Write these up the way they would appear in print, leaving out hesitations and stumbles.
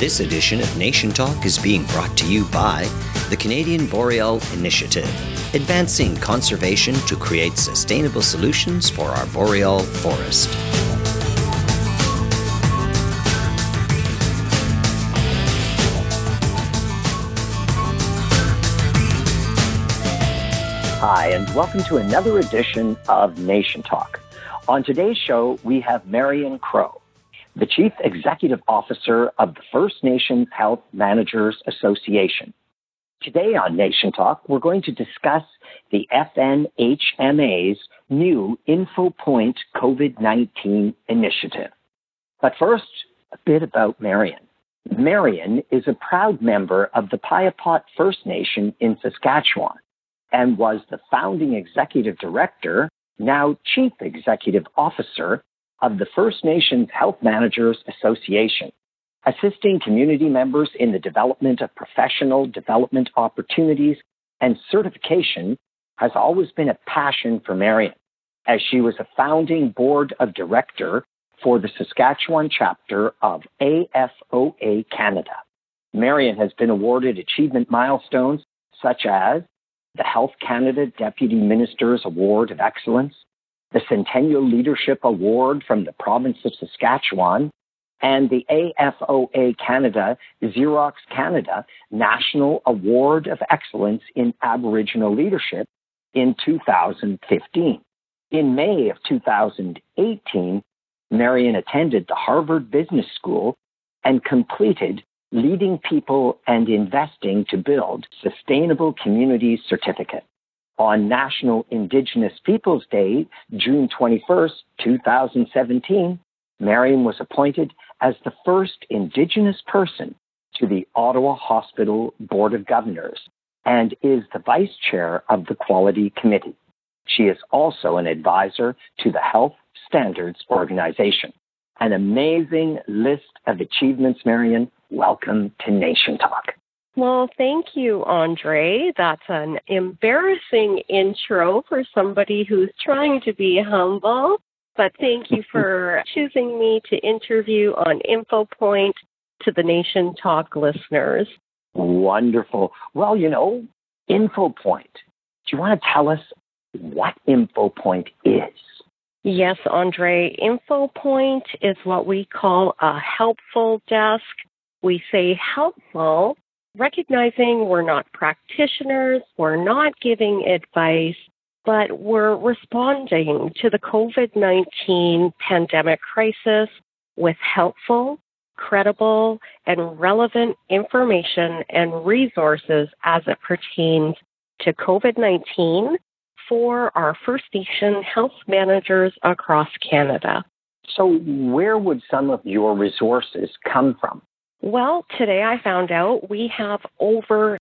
This edition of Nation Talk is being brought to you by the Canadian Boreal Initiative, advancing conservation to create sustainable solutions for our boreal forest. Hi, and welcome to another edition of Nation Talk. On today's show, we have Marion Crowe, the Chief Executive Officer of the First Nations Health Managers Association. Today on Nation Talk, we're going to discuss the FNHMA's new InfoPoint COVID-19 initiative. But first, a bit about Marion. Marion is a proud member of the Piapot First Nation in Saskatchewan and was the founding executive director, now Chief Executive Officer, of the First Nations Health Managers Association. Assisting community members in the development of professional development opportunities and certification has always been a passion for Marion, as she was a founding board of director for the Saskatchewan chapter of AFOA Canada. Marion has been awarded achievement milestones such as the Health Canada Deputy Minister's Award of Excellence, the Centennial Leadership Award from the Province of Saskatchewan, and the AFOA Canada Xerox Canada National Award of Excellence in Aboriginal Leadership in 2015. In May of 2018, Marion attended the Harvard Business School and completed Leading People and Investing to Build Sustainable Communities certificate. On National Indigenous Peoples Day, June 21st, 2017, Marion was appointed as the first Indigenous person to the Ottawa Hospital Board of Governors and is the Vice Chair of the Quality Committee. She is also an advisor to the Health Standards Organization. An amazing list of achievements, Marion. Welcome to Nation Talk. Well, thank you, Andre. That's an embarrassing intro for somebody who's trying to be humble. But thank you for choosing me to interview on InfoPoint to the Nation Talk listeners. Wonderful. Well, InfoPoint. Do you want to tell us what InfoPoint is? Yes, Andre. InfoPoint is what we call a helpful desk. We say helpful, recognizing we're not practitioners, we're not giving advice, but we're responding to the COVID-19 pandemic crisis with helpful, credible, and relevant information and resources as it pertains to COVID-19 for our First Nation health managers across Canada. So where would some of your resources come from? Well, today I found out we have over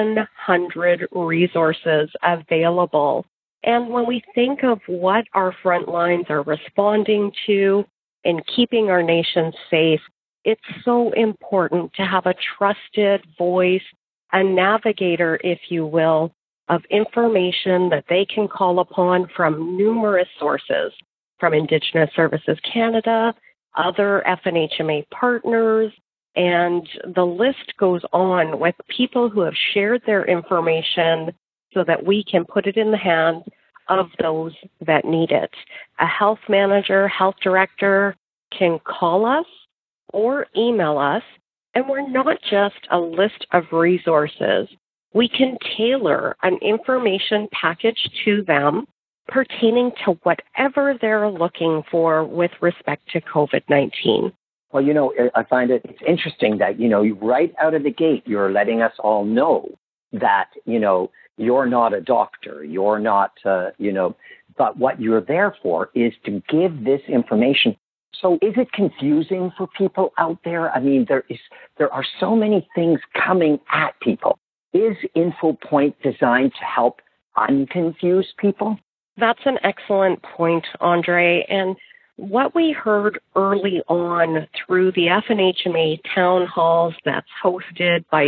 700 resources available. And when we think of what our front lines are responding to in keeping our nation safe, it's so important to have a trusted voice, a navigator, if you will, of information that they can call upon from numerous sources, from Indigenous Services Canada, other FNHMA partners, and the list goes on with people who have shared their information so that we can put it in the hands of those that need it. A health manager, health director can call us or email us, and we're not just a list of resources. We can tailor an information package to them pertaining to whatever they're looking for with respect to COVID-19. Well, I find it's interesting that, right out of the gate, you're letting us all know that, you're not a doctor, you're not, but what you're there for is to give this information. So is it confusing for people out there? I mean, there are so many things coming at people. Is InfoPoint designed to help unconfuse people? That's an excellent point, Andre. And what we heard early on through the FNHMA town halls that's hosted by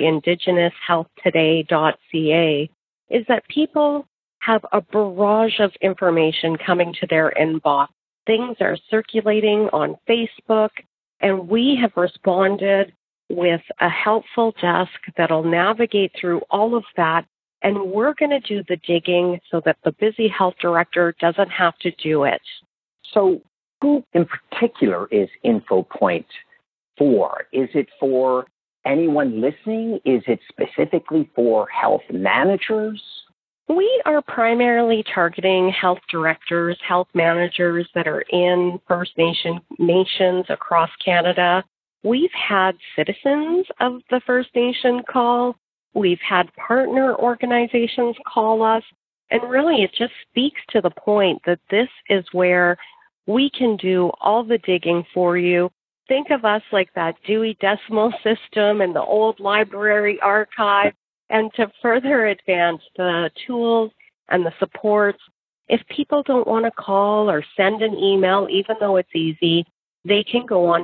IndigenousHealthToday.ca is that people have a barrage of information coming to their inbox. Things are circulating on Facebook, and we have responded with a helpful desk that'll navigate through all of that. And we're going to do the digging so that the busy health director doesn't have to do it. So who in particular is InfoPoint for? Is it for anyone listening? Is it specifically for health managers? We are primarily targeting health directors, health managers that are in First Nations across Canada. We've had citizens of the First Nation call. We've had partner organizations call us. And really, it just speaks to the point that this is where we can do all the digging for you. Think of us like that Dewey Decimal System and the old library archive. And to further advance the tools and the supports, if people don't want to call or send an email, even though it's easy, they can go on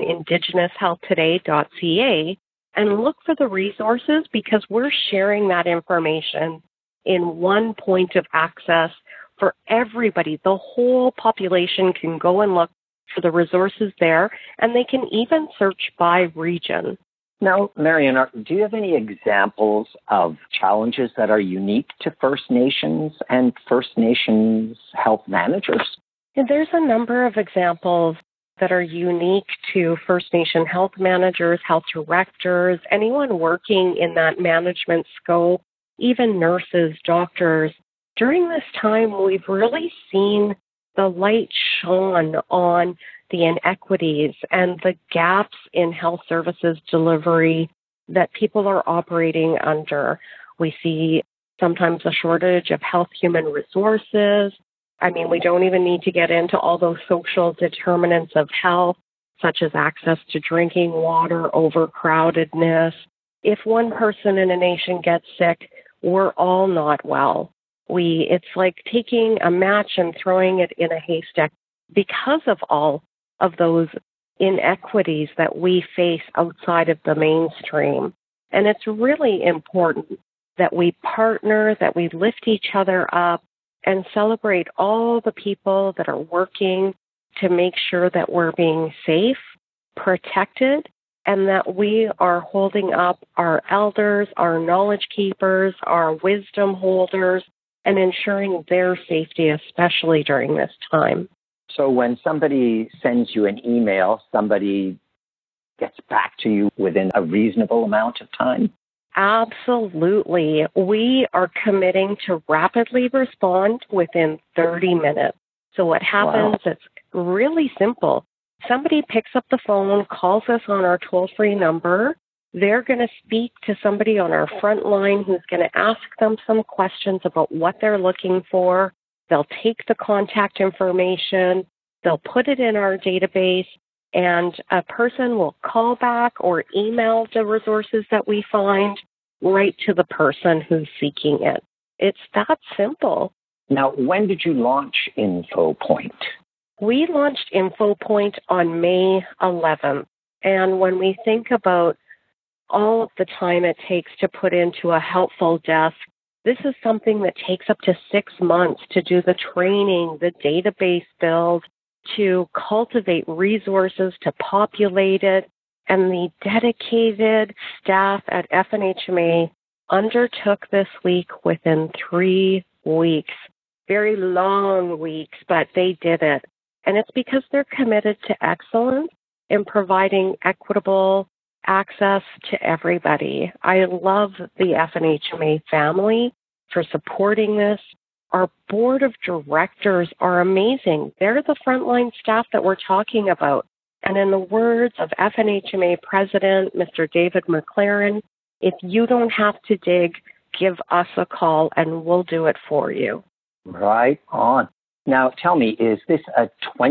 indigenoushealthtoday.ca and look for the resources, because we're sharing that information in one point of access for everybody. The whole population can go and look for the resources there, and they can even search by region. Now, Marion, do you have any examples of challenges that are unique to First Nations and First Nations health managers? And there's a number of examples that are unique to First Nation health managers, health directors, anyone working in that management scope, even nurses, doctors. During this time, we've really seen the light shone on the inequities and the gaps in health services delivery that people are operating under. We see sometimes a shortage of health human resources. I mean, we don't even need to get into all those social determinants of health, such as access to drinking water, overcrowdedness. If one person in a nation gets sick, we're all not well. It's like taking a match and throwing it in a haystack because of all of those inequities that we face outside of the mainstream. And it's really important that we partner, that we lift each other up, and celebrate all the people that are working to make sure that we're being safe, protected, and that we are holding up our elders, our knowledge keepers, our wisdom holders, and ensuring their safety, especially during this time. So when somebody sends you an email, somebody gets back to you within a reasonable amount of time? Absolutely. We are committing to rapidly respond within 30 minutes. So what happens, It's really simple. Somebody picks up the phone, calls us on our toll-free number. They're going to speak to somebody on our front line who's going to ask them some questions about what they're looking for. They'll take the contact information, they'll put it in our database, and a person will call back or email the resources that we find right to the person who's seeking it. It's that simple. Now, when did you launch InfoPoint? We launched InfoPoint on May 11th. And when we think about all of the time it takes to put into a helpful desk, this is something that takes up to 6 months to do the training, the database build, to cultivate resources, to populate it. And the dedicated staff at FNHMA undertook this week within 3 weeks. Very long weeks, but they did it. And it's because they're committed to excellence in providing equitable access to everybody. I love the FNHMA family for supporting this. Our board of directors are amazing. They're the frontline staff that we're talking about. And in the words of FNHMA President, Mr. David McLaren, if you don't have to dig, give us a call and we'll do it for you. Right on. Now, tell me, is this a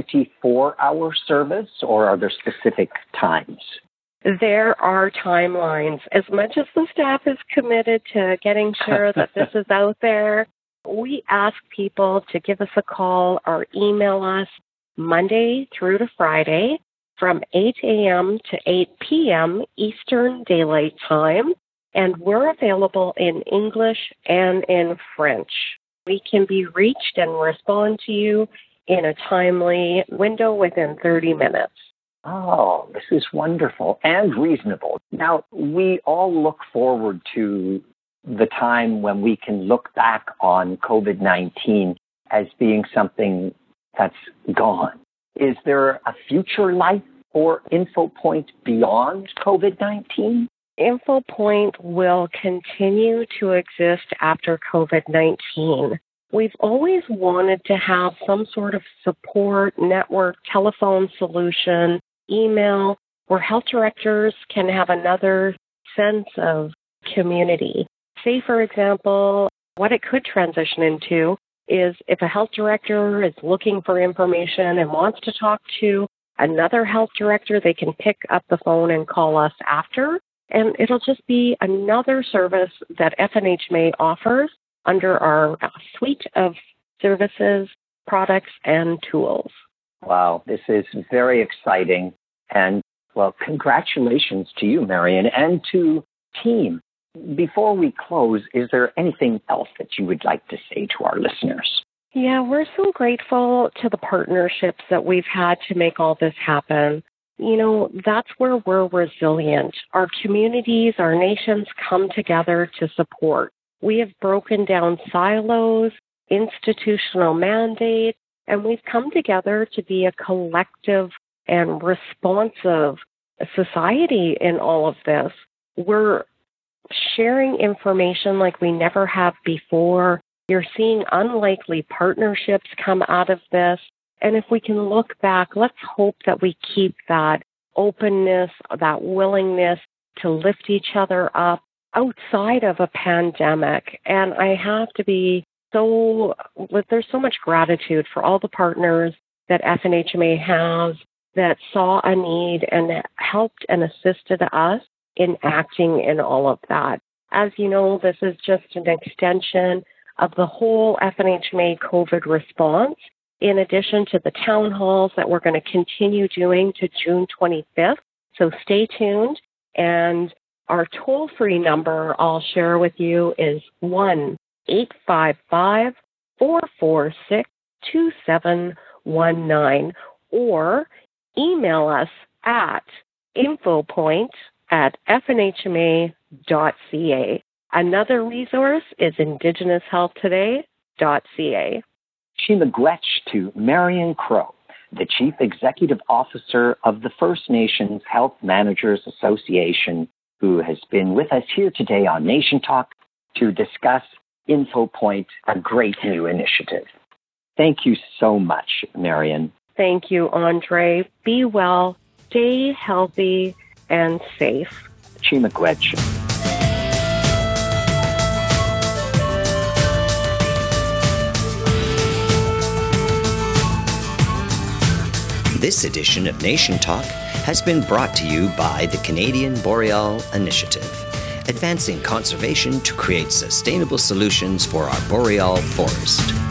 24-hour service or are there specific times? There are timelines. As much as the staff is committed to getting sure that this is out there, we ask people to give us a call or email us Monday through to Friday from 8 a.m. to 8 p.m. Eastern Daylight Time, and we're available in English and in French. We can be reached and respond to you in a timely window within 30 minutes. Oh, this is wonderful and reasonable. Now, we all look forward to the time when we can look back on COVID-19 as being something that's gone. Is there a future life for InfoPoint beyond COVID-19? InfoPoint will continue to exist after COVID-19. We've always wanted to have some sort of support network, telephone solution, email, where health directors can have another sense of community. Say, for example, what it could transition into is if a health director is looking for information and wants to talk to another health director, they can pick up the phone and call us after. And it'll just be another service that FNHMA offers under our suite of services, products, and tools. Wow, this is very exciting. And, well, congratulations to you, Marion, and to team. Before we close, is there anything else that you would like to say to our listeners? Yeah, we're so grateful to the partnerships that we've had to make all this happen. You know, that's where we're resilient. Our communities, our nations come together to support. We have broken down silos, institutional mandates, and we've come together to be a collective and responsive society in all of this. We're sharing information like we never have before. You're seeing unlikely partnerships come out of this. And if we can look back, let's hope that we keep that openness, that willingness to lift each other up outside of a pandemic. And I have to be there's so much gratitude for all the partners that FNHMA has that saw a need and helped and assisted us in acting in all of that. As you know, this is just an extension of the whole FNHMA COVID response, in addition to the town halls that we're going to continue doing to June 25th. So stay tuned. And our toll-free number I'll share with you is 1-855-446-2719, or email us at infopoint@fnhma.ca. Another resource is indigenoushealthtoday.ca. Chi-miigwech to Marion Crow, the Chief Executive Officer of the First Nations Health Managers Association, who has been with us here today on Nation Talk to discuss InfoPoint, a great new initiative. Thank you so much, Marion. Thank you, Andre. Be well, stay healthy, and safe. Chi-miigwech. This edition of Nation Talk has been brought to you by the Canadian Boreal Initiative, advancing conservation to create sustainable solutions for our boreal forest.